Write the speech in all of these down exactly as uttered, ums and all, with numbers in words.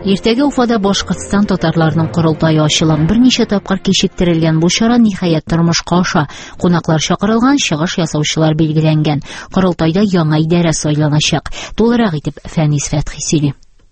Иртәгә Уфада Башкортстан татарларының корылтайы ачыла. Берничә тапкыр кичектерелгән бу чара ниһаять тормышка аша. Кунаклар чакырылган, чыгыш ясаучылар билгеләнгән. Корылтайда яңа идарә сайланачак. Тулырак итеп Фәнис Фәтхи сөйли.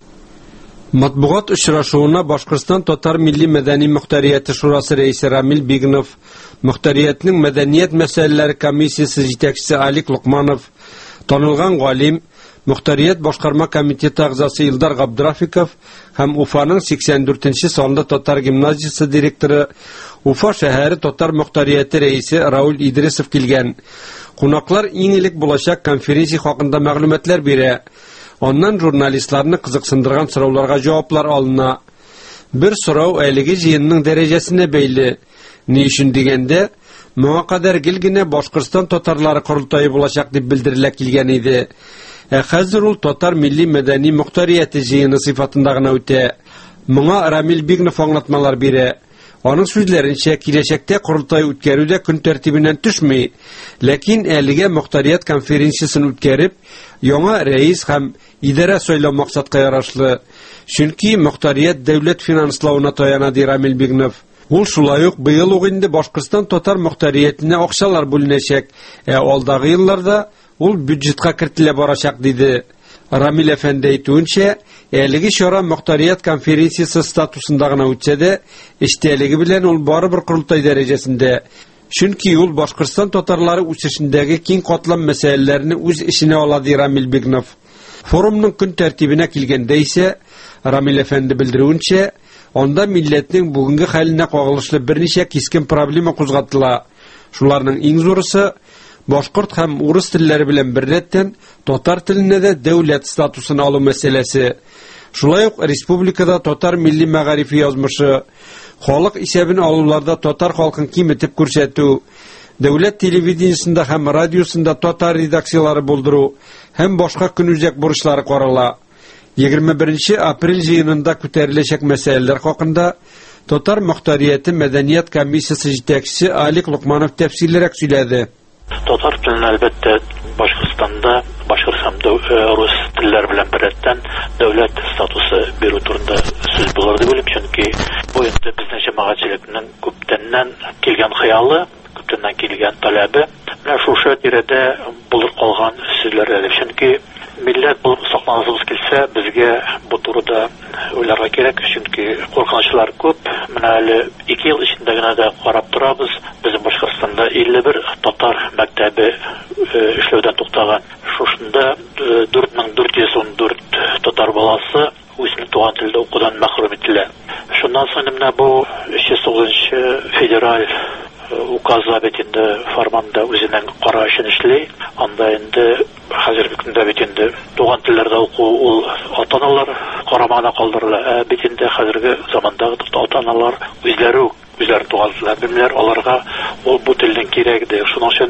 Матбугат очрашуына Башкортстан татар милли мәдәни мөхтәрияте шурасы рәисе Рамил Бигнов, мөхтәриятның мәдәният мәсьәләләре комиссиясе җитәкчесе Алик Лукманов, танылган галим, мөхтәрият башкарма комитеты әгъзасы Илдар Габдрафиков һәм Уфаның сиксән дүртенче санлы татар гимназиясе директоры, Уфа шәһәре татар мөхтәрияте рәисе Рауль Идрисов килгән. Кунаклар иң элек булачак конференция хакында мәгълүматлар бирә. Оннан журналистларны кызыксындырган сорауларга җаваплар алына. Бер сорау әлеге җыенның дәрәҗәсенә бәйле. Ни өчен дигәндә, моңа кадәр гел генә Башкортстан татарлары корылтайы булачак дип белдерелә килгән иде. Ә хәзер ул татар милли мәдәни мөхтәрияте җыены сыйфатында гына үтә. Моңа Рамил Бигнов аңлатмалар бирә. Аның сүзләренчә, киләчәктә корылтай үткәрүдә көн тәртибеннән төшми, ләкин әлегә мөхтәрият конференциясын үткәреп, яңа рәис һәм идарә сайлау максатка ярашлы. Чөнки мөхтәрият дәүләт финанслауына таяна, ди Рамил Бигнов. Ул шулай ук быел ук инде Башкортстан татар мөхтәриятенә акчалар бүленәчәк, ә алдагы елларда ул бюджетка кертелә барачак, диде. Рамил әфәнде әйтүенчә, әлеге чара мөхтәрият конференциясы статусында гына үтсә дә, эчтәлеге белән ул барыбер корылтай дәрәҗәсендә. Чөнки ул Башкортстан татарлары үсешендәге киң катлам мәсьәләләрне үз эченә ала, ди Рамил Бигнов. Форумның көн тәртибенә килгәндә исә, Рамил әфәнде белдерүенчә, анда милләтнең бүгенге хәленә кагылышлы берничә кискен проблема кузгатыла. Шуларның иң зурысы башкорт һәм урыс телләре белән беррәттән татар теленә дә дәүләт статусын алу мәсьәләсе. Шулай ук республикада татар милли мәгарифи язмышы, халык исәбен алуларда татар халкын киметеп күрсәтү, дәүләт телевидениесында һәм радиосында татар редакциялары булдыру һәм башка көнүзәк бурычлары карала. егерме беренче апрель җыенында күтәреләчәк мәсьәләләр хакында татар мөхтәрияте мәдәният комиссиясе җитәкчесе Алик Лукманов тәфсилләрәк сөйләде. Татар теленә әлбәттә Башкортстанда башкорт һәм рус телләре белән беррәттән дәүләт статусы бирү турында сүз булыр дип уйлыйм, чөнки бу инде безнең җәмәгатьчелекнең күптәннән килгән хыялы, күптәннән килгән таләбе, менә шушы тирәдә булыр калган сүзләр әле, чөнки милләт булып сакланабыз килсә, безгә бу турыда уйларга кирәк, чөнки куркынычлар күп. Менә әле ике ел эчендә генә дә карап торабыз, безнең Башкортстанда илле бер татар мәктәбе эшләүдән туктаган. Шушында дүрт мең дүрт йөз ун дүрт татар баласы үзенең туган телендә укудан мәхрүм ителә. Шуннан соң менә бу өч йөз тугызынчы федераль указа бит инде фарманда үзенең карашын эшли. Анда инде хәзерге көндә бит инде туган телләрдә уку ул ата-аналар карамагына калдырыла. Ә бит инде хәзерге замандагы ата-аналар үзләре үзләре туган телләр белән аларга ул бу телнең кирәгиде. Шуның өчен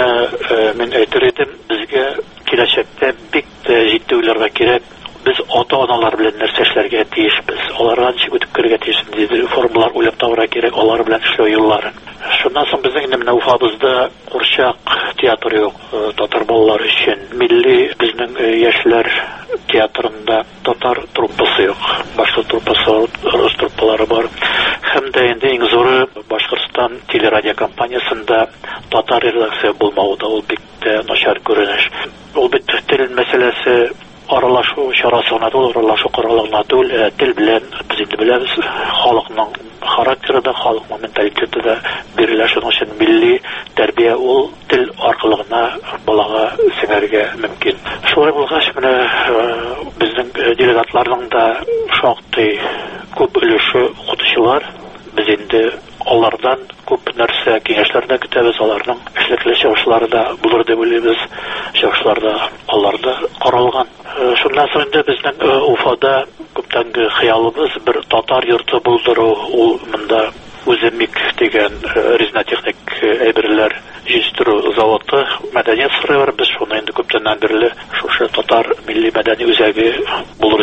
менә мин әйтер идем, безгә киләчәктә бик җитди уйларга кирәк. Без ата-аналар белән нәрсә эшләргә тиешбез. Аларга ничек үтеп керергә тиешбез диде. Формалар уйлап табарга кирәк, алар белән эшләү юллары. Шуннан соң безнең инде менә Уфабызда курчак театры юк, татар балалары өчен. Милли безнең яшьләр театрында татар труппасы юк. Башка труппасы, рус труппалары бар. Һәм дә инде иң зуры Башкортстан телерадио компаниясында татар редакция булмауы да ул бик начар күренеш. Ул бит тел мәсьәләсе аралашу чарасына түгел, аралашу коралларына түгел, тел белән без инде беләбез, халыкның характеры да, халыкның менталитеты да бирелә. Шуның өчен милли тәрбия ул тел аркылы гына балага сеңәргә мөмкин. Шулай булгач, менә безнең делегатларның да шактый күп өлеше укытучылар. Без инде алардан күп нәрсә киңәшләрдә көтәбез, аларның эшлекле чыгышлары да булыр дип уйлыйбыз. Чыгышларда аларда каралган. Шуннан соң инде безнең Уфада күптәнге хыялыбыз бер татар йорты булдыру. Ул монда Үземик дигән резнотехник әйберләр җитештерү заводы, мәдәният сарае бар. Без шуны инде күптәннән бирле шушы татар милли мәдәни үзәге булыр өчен шул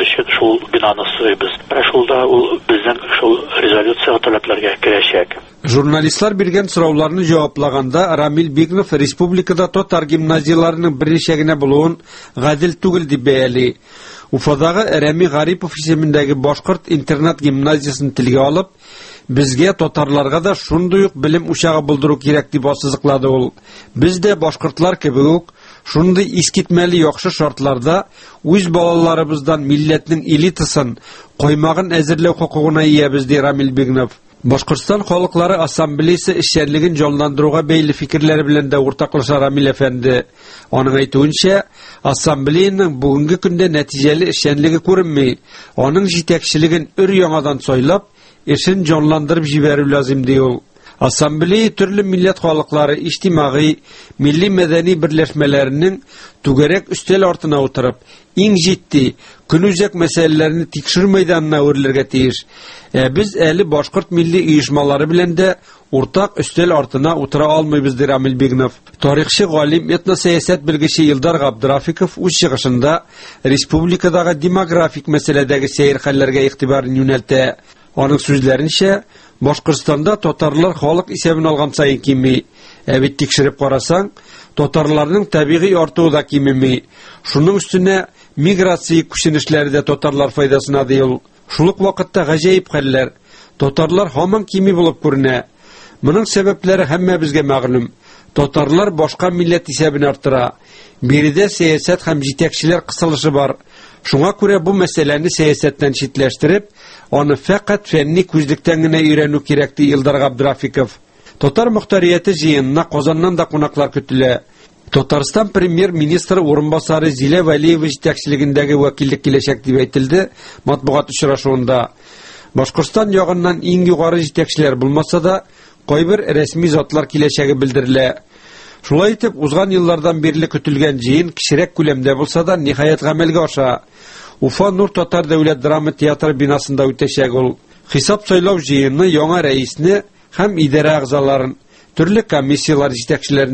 ул бинаны сыйбыз. Менә шулда ул безнең шул резолюция таләпләргә керәчәк. Журналистлар биргән сорауларны җаваплаганда Рамил Бигнов республикада татар гимназияларының берничә генә булуын гадел түгел дип бәяли. Уфадагы Рәми Гарипов исемендәге башкорт интернат гимназиясын телгә алып, безгә татарларга да шундый ук белем учагы булдыру кирәк дип ассызыклады ул. Без дә башкортлар кебек үк шундый искитмәле яхшы шартларда үз балаларыбыздан милләтнең элитасын, коймагын әзерләү хукугына иябез ди Рамил Бигнов. Башкортстан халыклары ассамблеясы эшчәнлеген җанландыруга бәйле фикерләре белән дә уртаклаша Рамил әфәнде. Аның әйтүенчә, ассамблеяның бүгенге көндә нәтиҗәле эшчәнлеге күренми. Аның җитәкчелеген өр яңадан сайлап, эшен җанландырып җибәрү лазым ди ул. Ассамблея төрле милләт халыклары иҗтимагый, милли-мәдәни берләшмәләренең түгәрәк өстәл артына утырып, иң җитди, көнүзәк мәсьәләләрне тикшерү мәйданына үрләргә тиеш. Ә без әле башкорт милли оешмалары белән дә уртак өстәл артына утыра алмыйбыз ди Рамил Бигнов. Тарихчы, галим, этносәясәт белгече Илдар Габдрафиков үз чыгышында республикадагы демографик мәсьәләдәге сәер хәлләргә игътибарын юнәлтә. Аның сүзләренчә, Башкортстанда татарлар халык исәбен алган сайын кими. Ә бит тикшереп карасаң, татарларның табигый артуы да кимеми. Шуның өстенә миграция күченешләре дә татарлар файдасына ди ул. Шул ук вакытта гаҗәеп хәлләр. Татарлар һаман кими булып күренә. Моның сәбәпләре һәммәбезгә мәгълүм. Татарлар башка милләт исәбен арттыра. Биредә сәясәт һәм җитәкчеләр кысылышы бар. Шуңа күрә бу мәсьәләне сәясәттән читләштереп, аны фәкать фәнни күзлектән генә өйрәнү кирәк ди Илдар Габдрафиков. Татар мөхтәрияте җыенына Казаннан да кунаклар көтелә. Татарстан премьер-министры урынбасары Зилә Вәлиева җитәкчелегендәге вәкиллек киләчәк дип әйтелде матбугат очрашуында. Башкортстан ягыннан иң югары җитәкчеләр булмаса да, кайбер рәсми затлар киләчәге белдерелә. Шулай итеп, узган еллардан бирле көтелгән җыен кичерәк күләмдә булса да, ниһаять гамәлгә аша. Уфа Нур Татар дәүләт драма театры бинасында үтәчәк ул. Хисап сайлау җыены яңа рәисне һәм идарә әгъзаларын, төрле комиссиялар җитәкчеләрен